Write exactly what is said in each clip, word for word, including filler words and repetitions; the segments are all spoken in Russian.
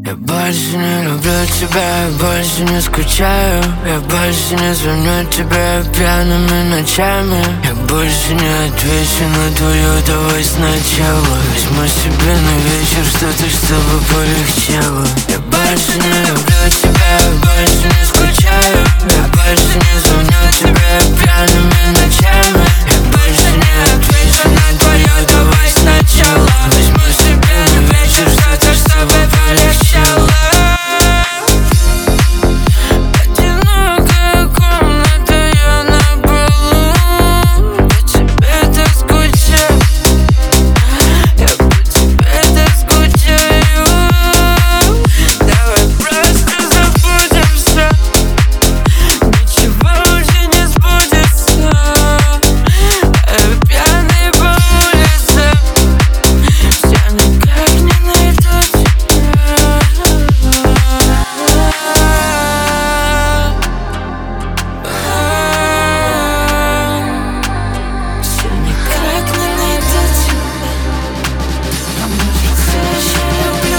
Я больше не люблю тебя, я больше не скучаю. Я больше не звоню тебе пьяными ночами. Я больше не отвечу на твою «давай сначала». Возьму себе на вечер что-то, чтобы полегчало. Я больше не люблю тебя, я больше не скучаю. Я больше не звоню тебе пьяными ночами. Я больше не отвечу на твою «давай сначала». Возьму себе на вечер что-то, чтобы полегчало. Одинокая комната, я на полу. По тебе так скучаю. Я по тебе так скучаю. Давай просто забудем все. Ничего уже не сбудется. Я пьяный по улице. Все никак не найду тебя. Все никак не найду тебя. А может, все еще люблю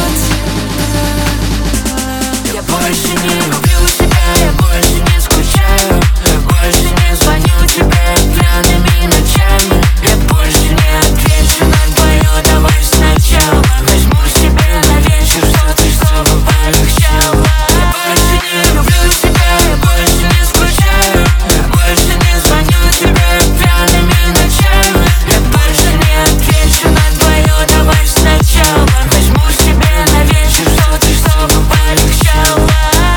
тебя. Я больше не люблю тебя, я больше не скучаю. Я больше не звоню тебе пьяными ночами. Я больше не отвечу на твою «давай сначала». Возьму себе на вечер что-то, чтобы полегчало. Я больше не люблю тебя, я больше не скучаю. Я больше не звоню тебе пьяными ночами. Я больше не отвечу на твою «давай сначала». Возьму себе на вечер что-то, чтобы полегчало.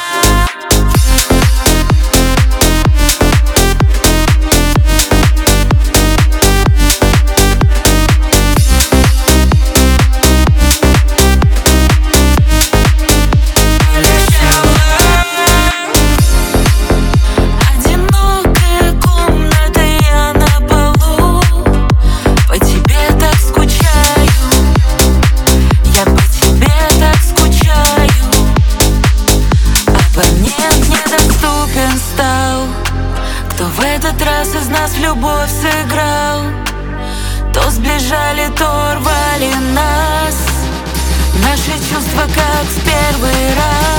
Одинокая комната, я на полу. По тебе так скучаю. Я по тебе так скучаю. Абонент недоступен стал. Кто в этот раз из нас в любовь сыграл? То сближали, то рвали нас. Наши чувства как в первый раз.